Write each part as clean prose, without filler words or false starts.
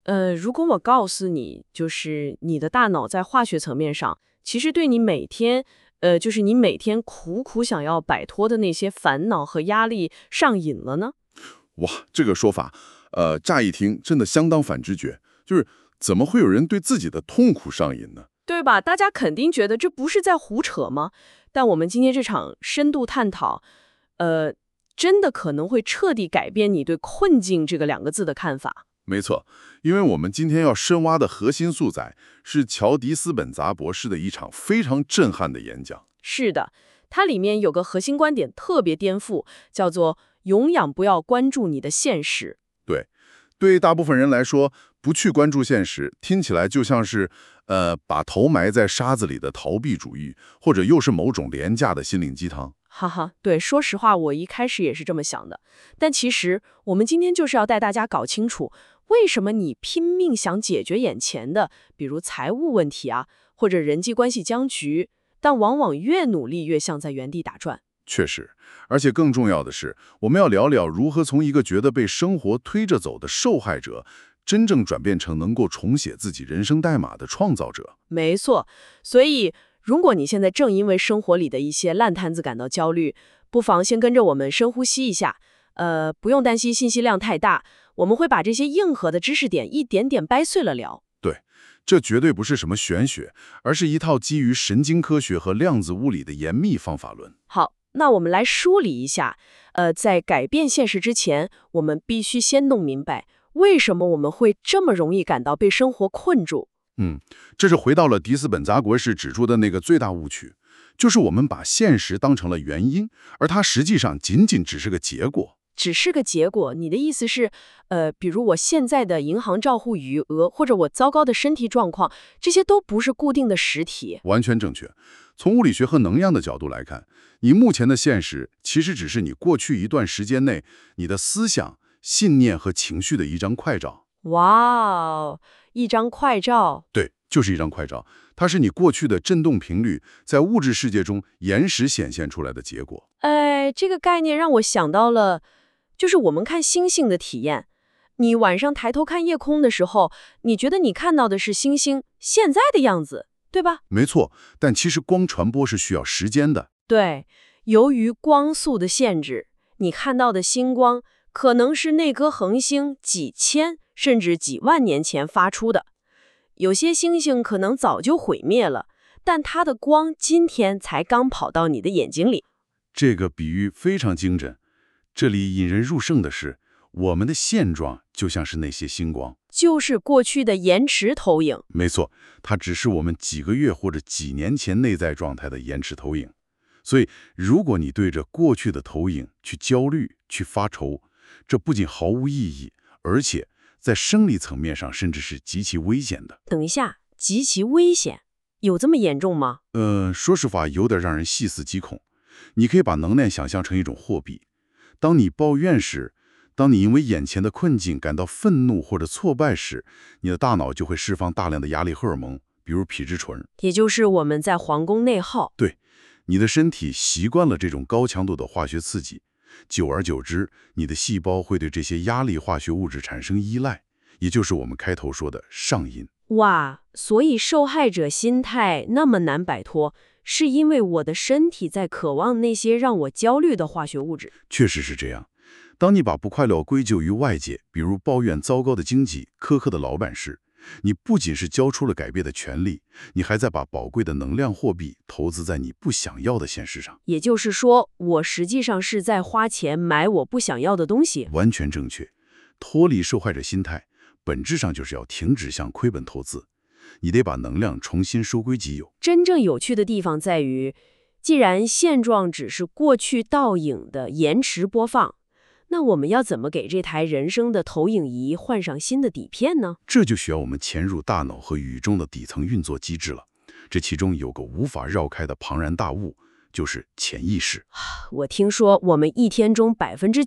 如果我告诉你，就是你的大脑在化学层面上，其实对你每天，就是你每天苦苦想要摆脱的那些烦恼和压力上瘾了呢？ 哇，这个说法，乍一听真的相当反直觉，就是怎么会有人对自己的痛苦上瘾呢？ 对吧？大家肯定觉得这不是在胡扯吗？但我们今天这场深度探讨，真的可能会彻底改变你对困境这个两个字的看法。 没错，因为我们今天要深挖的核心素材是乔迪斯本扎博士的一场非常震撼的演讲。 是的，它里面有个核心观点特别颠覆，叫做永远不要关注你的现实。 对，对大部分人来说，不去关注现实，听起来就像是把头埋在沙子里的逃避主义，或者又是某种廉价的心灵鸡汤。 哈哈，对，说实话，我一开始也是这么想的。但其实，我们今天就是要带大家搞清楚，为什么你拼命想解决眼前的，比如财务问题啊，或者人际关系僵局，但往往越努力越像在原地打转。 确实，而且更重要的是，我们要聊聊如何从一个觉得被生活推着走的受害者，真正转变成能够重写自己人生代码的创造者。 没错，所以如果你现在正因为生活里的一些烂摊子感到焦虑，不妨先跟着我们深呼吸一下。不用担心信息量太大，我们会把这些硬核的知识点一点点掰碎了聊。 对，这绝对不是什么玄学，而是一套基于神经科学和量子物理的严密方法论。 好，那我们来梳理一下。在改变现实之前，我们必须先弄明白，为什么我们会这么容易感到被生活困住。 这是回到了迪斯本扎博士指出的那个最大误区，就是我们把现实当成了原因，而它实际上仅仅只是个结果。 只是个结果，你的意思是，比如我现在的银行账户余额，或者我糟糕的身体状况，这些都不是固定的实体。 完全正确。从物理学和能量的角度来看，你目前的现实其实只是你过去一段时间内你的思想、信念和情绪的一张快照。 哇哦，一张快照。 对，就是一张快照，它是你过去的振动频率在物质世界中延时显现出来的结果。 这个概念让我想到了，就是我们看星星的体验。你晚上抬头看夜空的时候，你觉得你看到的是星星现在的样子，对吧？ 没错，但其实光传播是需要时间的。 对，由于光速的限制，你看到的星光可能是那颗恒星几千甚至几万年前发出的。有些星星可能早就毁灭了，但它的光今天才刚跑到你的眼睛里。 这个比喻非常精准。这里引人入胜的是，我们的现状就像是那些星光， 就是过去的延迟投影。 没错，它只是我们几个月或者几年前内在状态的延迟投影。所以，如果你对着过去的投影去焦虑、去发愁，这不仅毫无意义，而且在生理层面上甚至是极其危险的。 等一下，极其危险，有这么严重吗？ 说实话，有点让人细思极恐。你可以把能量想象成一种货币。当你抱怨时，当你因为眼前的困境感到愤怒或者挫败时，你的大脑就会释放大量的压力荷尔蒙，比如皮质醇， 也就是我们在皇宫内耗。 对，你的身体习惯了这种高强度的化学刺激，久而久之，你的细胞会对这些压力化学物质产生依赖，也就是我们开头说的上瘾。 哇，所以受害者心态那么难摆脱，是因为我的身体在渴望那些让我焦虑的化学物质。 确实是这样。当你把不快乐归咎于外界，比如抱怨糟糕的经济、苛刻的老板时，你不仅是交出了改变的权利，你还在把宝贵的能量货币投资在你不想要的现实上。 也就是说，我实际上是在花钱买我不想要的东西。 完全正确。脱离受害者心态，本质上就是要停止向亏本投资，你得把能量重新收归己有。 真正有趣的地方在于，既然现状只是过去倒影的延迟播放，那我们要怎么给这台人生的投影仪换上新的底片呢？ 这就需要我们潜入大脑和宇宙的底层运作机制了。这其中有个无法绕开的庞然大物，就是潜意识。 我听说我们一天中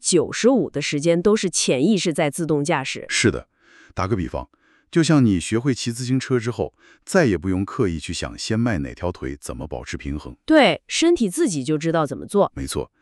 95%的时间都是潜意识在自动驾驶。 是的，打个比方，就像你学会骑自行车之后，再也不用刻意去想先迈哪条腿，怎么保持平衡。 对，身体自己就知道怎么做。 没错，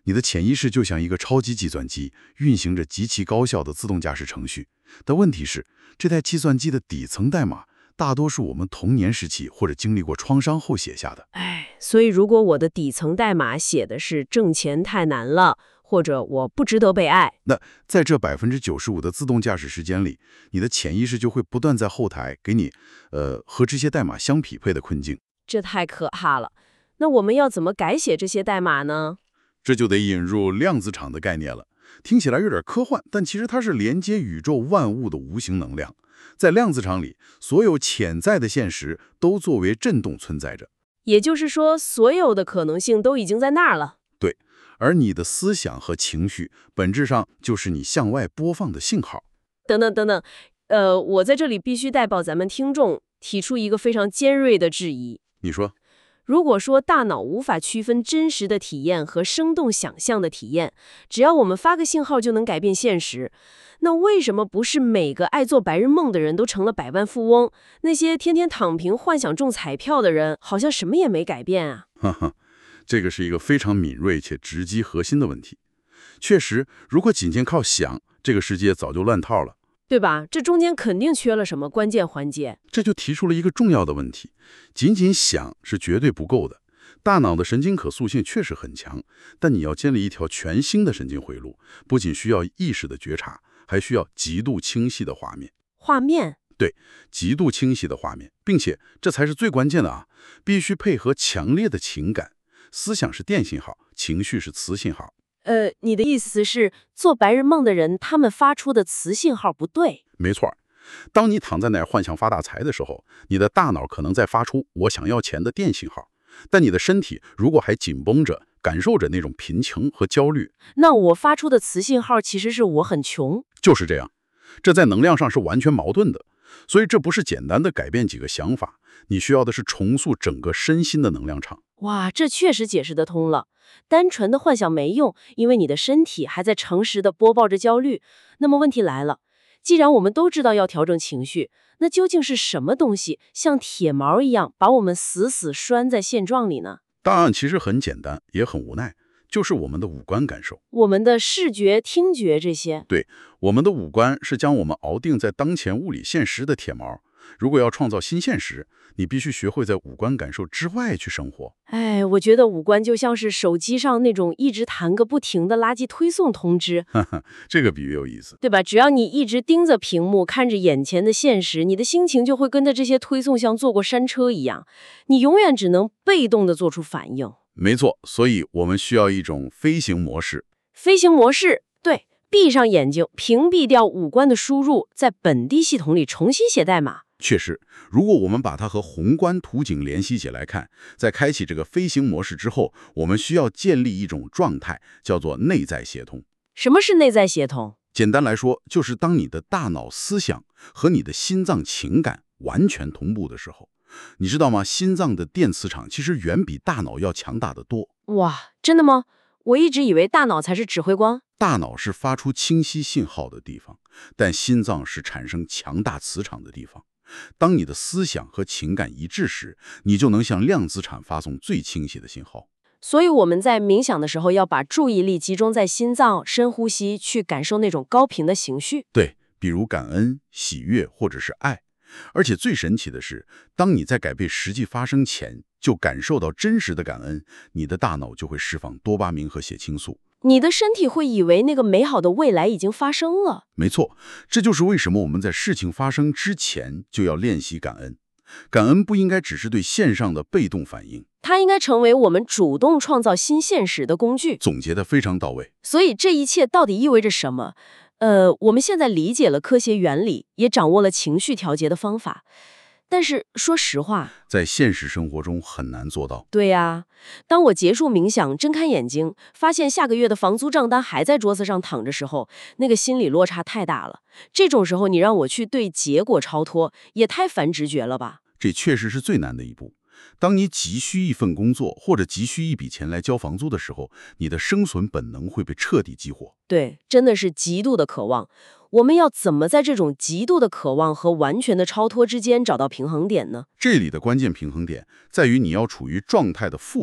你的潜意识就像一个超级计算机，运行着极其高效的自动驾驶程序。但问题是，这台计算机的底层代码大多是我们童年时期或者经历过创伤后写下的。 所以如果我的底层代码写的是挣钱太难了，或者我不值得被爱， 那在这95%的自动驾驶时间里，你的潜意识就会不断在后台给你，和这些代码相匹配的困境。 这太可怕了。那我们要怎么改写这些代码呢？ 这就得引入量子场的概念了。听起来有点科幻，但其实它是连接宇宙万物的无形能量。在量子场里，所有潜在的现实都作为振动存在着。 也就是说，所有的可能性都已经在那儿了。 对，而你的思想和情绪本质上就是你向外播放的信号。 等等等等，我在这里必须代表咱们听众提出一个非常尖锐的质疑。 你说， 如果说大脑无法区分真实的体验和生动想象的体验，只要我们发个信号就能改变现实，那为什么不是每个爱做白日梦的人都成了百万富翁？那些天天躺平幻想中彩票的人，好像什么也没改变啊？ 哈哈，这个是一个非常敏锐且直击核心的问题。确实，如果仅仅靠想，这个世界早就乱套了。 对吧？这中间肯定缺了什么关键环节。 这就提出了一个重要的问题：仅仅想是绝对不够的。大脑的神经可塑性确实很强，但你要建立一条全新的神经回路，不仅需要意识的觉察，还需要极度清晰的画面。 画面？ 对，极度清晰的画面，并且这才是最关键的啊！必须配合强烈的情感。思想是电信号，情绪是磁信号。 你的意思是，做白日梦的人，他们发出的磁信号不对？ 没错，当你躺在那儿幻想发大财的时候，你的大脑可能在发出我想要钱的电信号，但你的身体如果还紧绷着，感受着那种贫穷和焦虑， 那我发出的磁信号其实是我很穷。 就是这样。这在能量上是完全矛盾的，所以这不是简单的改变几个想法，你需要的是重塑整个身心的能量场。 哇，这确实解释得通了。单纯的幻想没用，因为你的身体还在诚实地播报着焦虑。那么问题来了，既然我们都知道要调整情绪，那究竟是什么东西像铁锚一样把我们死死拴在现状里呢？ 答案其实很简单，也很无奈，就是我们的五官感受。 我们的视觉、听觉这些。 对，我们的五官是将我们锚定在当前物理现实的铁锚。如果要创造新现实，你必须学会在五官感受之外去生活。 我觉得五官就像是手机上那种一直弹个不停的垃圾推送通知。 这个比喻有意思， 对吧？只要你一直盯着屏幕，看着眼前的现实，你的心情就会跟着这些推送像坐过山车一样，你永远只能被动的做出反应。 没错，所以我们需要一种飞行模式。 飞行模式，对，闭上眼睛，屏蔽掉五官的输入，在本地系统里重新写代码。 确实，如果我们把它和宏观图景联系起来看，在开启这个飞行模式之后，我们需要建立一种状态，叫做内在协同。 什么是内在协同？ 简单来说，就是当你的大脑思想和你的心脏情感完全同步的时候。你知道吗？心脏的电磁场其实远比大脑要强大得多。 哇，真的吗？我一直以为大脑才是指挥官。 大脑是发出清晰信号的地方，但心脏是产生强大磁场的地方。当你的思想和情感一致时，你就能向量子场发送最清晰的信号。 所以我们在冥想的时候，要把注意力集中在心脏，深呼吸，去感受那种高频的情绪。 对，比如感恩、喜悦或者是爱。而且最神奇的是，当你在改变实际发生前就感受到真实的感恩，你的大脑就会释放多巴胺和血清素。 你的身体会以为那个美好的未来已经发生了。 没错，这就是为什么我们在事情发生之前就要练习感恩。感恩不应该只是对线上的被动反应， 它应该成为我们主动创造新现实的工具。 总结得非常到位。 所以这一切到底意味着什么？我们现在理解了科学原理，也掌握了情绪调节的方法。但是说实话， 在现实生活中很难做到。 对呀，当我结束冥想，睁开眼睛，发现下个月的房租账单还在桌子上躺着时候，那个心理落差太大了。这种时候，你让我去对结果超脱，也太反直觉了吧？ 这确实是最难的一步。当你急需一份工作或者急需一笔钱来交房租的时候，你的生存本能会被彻底激活。 对，真的是极度的渴望。我们要怎么在这种极度的渴望和完全的超脱之间找到平衡点呢？ 这里的关键平衡点在于你要处于状态的富足，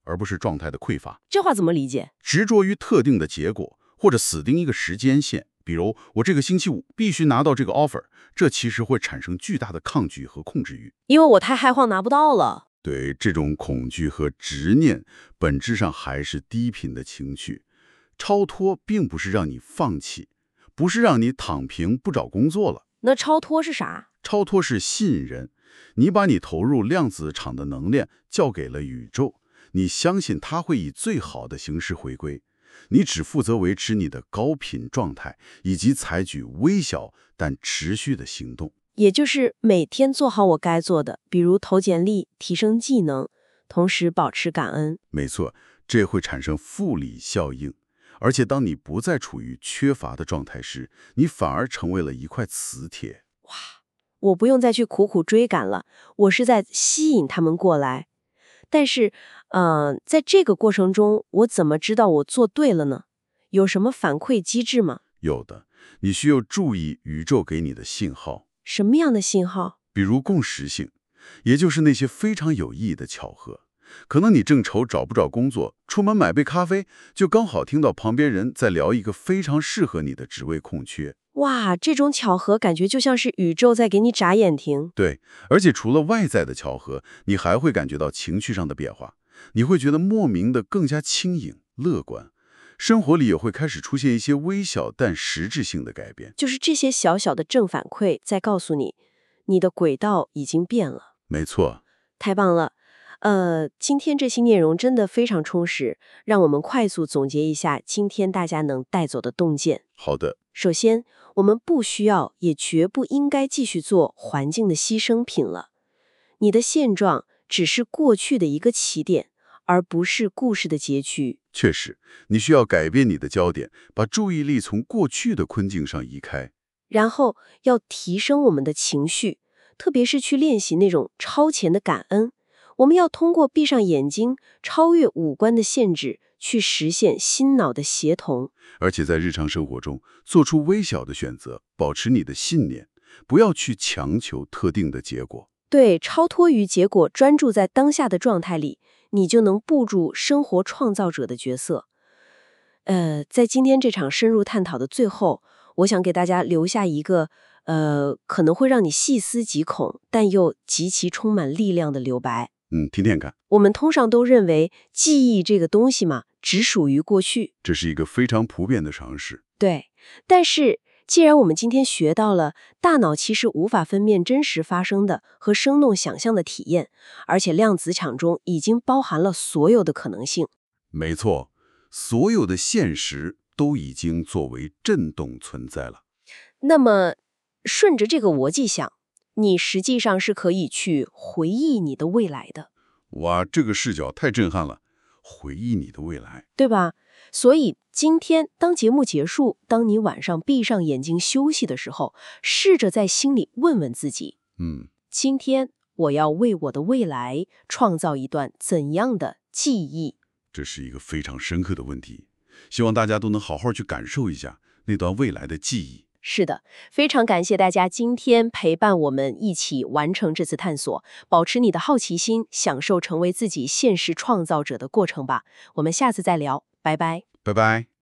而不是状态的匮乏。 这话怎么理解？ 执着于特定的结果，或者死盯一个时间线，比如我这个星期五必须拿到这个 offer， 这其实会产生巨大的抗拒和控制欲。 因为我太害怕拿不到了。 对，这种恐惧和执念，本质上还是低频的情绪。超脱并不是让你放弃，不是让你躺平不找工作了。 那超脱是啥？ 超脱是信任，你把你投入量子场的能量交给了宇宙，你相信它会以最好的形式回归，你只负责维持你的高频状态，以及采取微小但持续的行动。 也就是每天做好我该做的，比如投简历、提升技能，同时保持感恩。 没错，这会产生复利效应。而且当你不再处于缺乏的状态时，你反而成为了一块磁铁。 我不用再去苦苦追赶了，我是在吸引他们过来。但是，在这个过程中，我怎么知道我做对了呢？有什么反馈机制吗？ 有的，你需要注意宇宙给你的信号。 什么样的信号？ 比如共识性，也就是那些非常有意义的巧合。可能你正愁找不着工作，出门买杯咖啡，就刚好听到旁边人在聊一个非常适合你的职位空缺。 哇，这种巧合感觉就像是宇宙在给你眨眼停。 对，而且除了外在的巧合，你还会感觉到情绪上的变化，你会觉得莫名的更加轻盈、乐观。生活里也会开始出现一些微小但实质性的改变。 就是这些小小的正反馈在告诉你，你的轨道已经变了。 没错， 太棒了。今天这期内容真的非常充实，让我们快速总结一下今天大家能带走的洞见。 好的， 首先，我们不需要，也绝不应该继续做环境的牺牲品了。你的现状只是过去的一个起点，而不是故事的结局。 确实，你需要改变你的焦点，把注意力从过去的困境上移开。 然后要提升我们的情绪，特别是去练习那种超前的感恩。我们要通过闭上眼睛，超越五官的限制，去实现心脑的协同。 而且在日常生活中，做出微小的选择，保持你的信念，不要去强求特定的结果。 对，超脱于结果，专注在当下的状态里，你就能步入生活创造者的角色。在今天这场深入探讨的最后，我想给大家留下一个可能会让你细思极恐，但又极其充满力量的留白。 听听看。 我们通常都认为记忆这个东西嘛，只属于过去。 这是一个非常普遍的常识。 对，但是既然我们今天学到了，大脑其实无法分辨真实发生的和生动想象的体验，而且量子场中已经包含了所有的可能性。 没错，所有的现实都已经作为震动存在了。 那么，顺着这个逻辑想，你实际上是可以去回忆你的未来的。 哇，这个视角太震撼了！回忆你的未来， 对吧？所以今天当节目结束，当你晚上闭上眼睛休息的时候，试着在心里问问自己，今天我要为我的未来创造一段怎样的记忆？ 这是一个非常深刻的问题，希望大家都能好好去感受一下那段未来的记忆。 是的，非常感谢大家今天陪伴我们一起完成这次探索，保持你的好奇心，享受成为自己现实创造者的过程吧。我们下次再聊，拜拜。 拜拜。